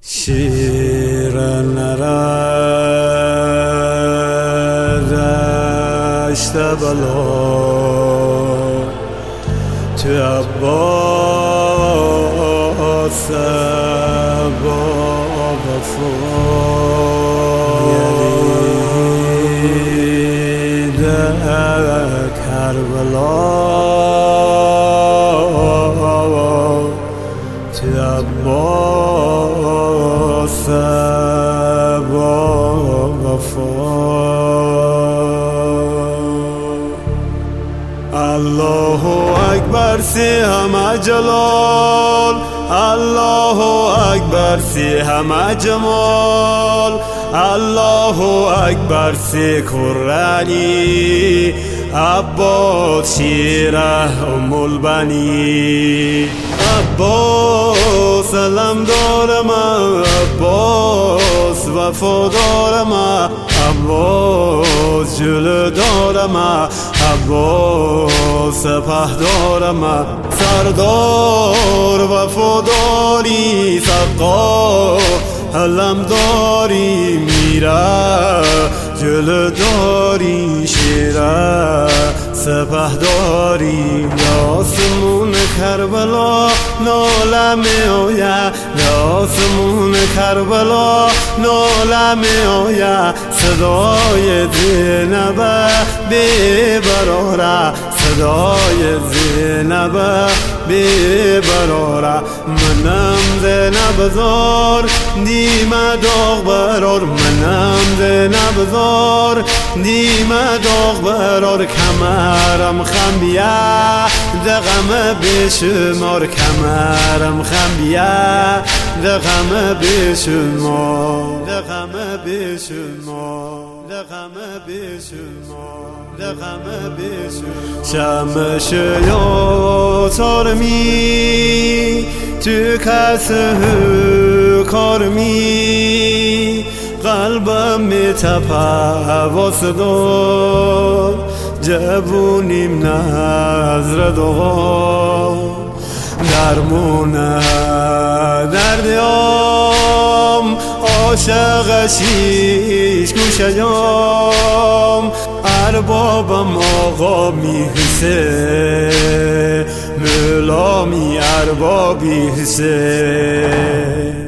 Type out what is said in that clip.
شیر نردشت بلا تو عباس با وفا یلید کربلا تو عباس با وفا الله اکبر سی همه جلال، الله اکبر سی همه جمال، الله اکبر سی کرانی عباس شیره ام البنی عباس علم دارم، عباس وفادارم، عباس جلو دارم، عباس سپهدارم، سردار وفاداری سقا علم داری میره جلو داری شیره سپهداری آسمون کربلا ناله می آید، آسمون کربلا ناله می آید، صدای زینب بی‌براره، صدای زینب بی‌براره، منم زینب زار دیم داغ برار، منم زینب زار دیم داغ برار، کمرم خم بیا دغم بیشمار، کمرم خم بیا دغم بیشمار، دغم بیشمار، دغم بیشمار، دغم بیشمار. شمش یا تارمی تو کس کار می قلبم می تپه واسدار، جوونیم نظر دعا درمونه دردیام، عاشق شیش گوشیام، اربابم آقا میحسه مولامی اربابی حسه.